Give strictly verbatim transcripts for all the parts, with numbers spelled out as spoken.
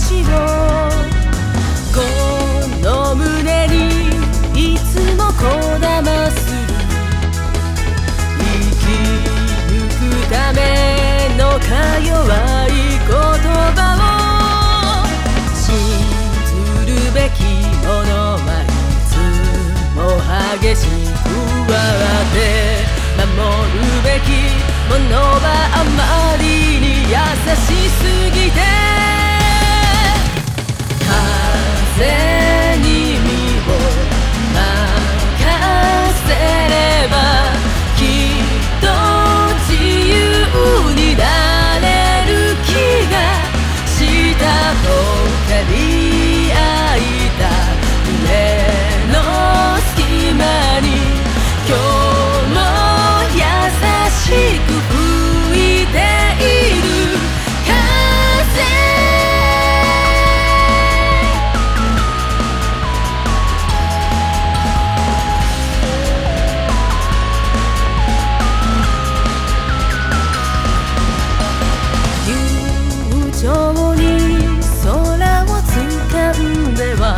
ちをこの胸にいつもこだまする生き抜くためのか弱い言葉を信ずるべきものはいつも激しく笑って守るべきものはあまりに優しすぎて風に身を任せればきっと自由になれる気がしたとかり合いた胸の隙間に今日も優しく吹いている風友情に空を掴んでは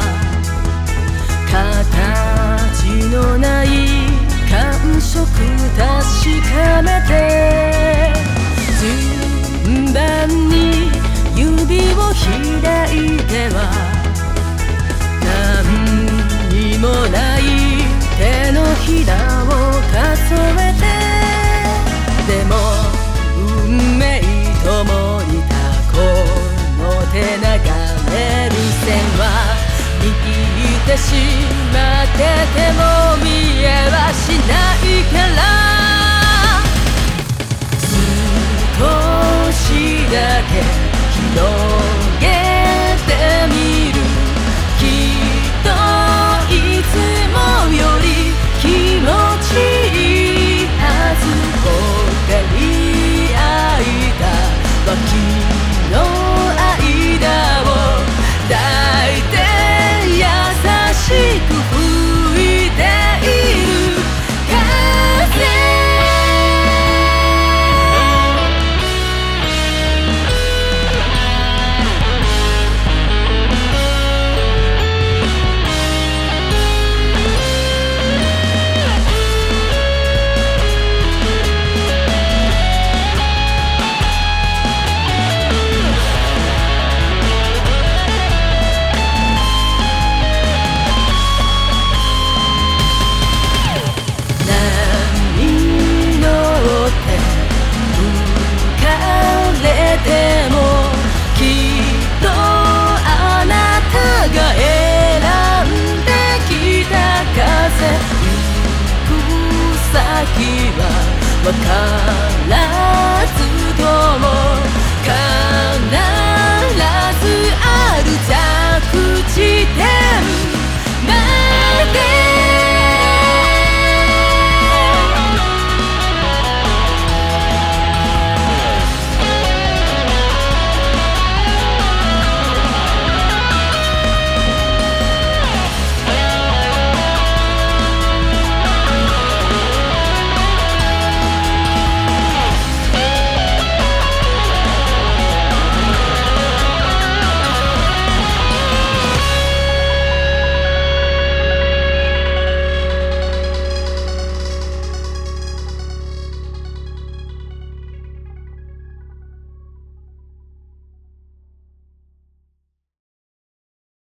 形のない感触確かめて順番に指を開いては何にもない手のひらを数えてでも運命とも似たこの手眺める線は握ってしまってても見えはしないから少しだけ広げてみるきっといつもより気持ちいいはず他に開いた脇の間を抱いて優しく吹いている風でもきっとあなたが選んできた風行く先は分からずとも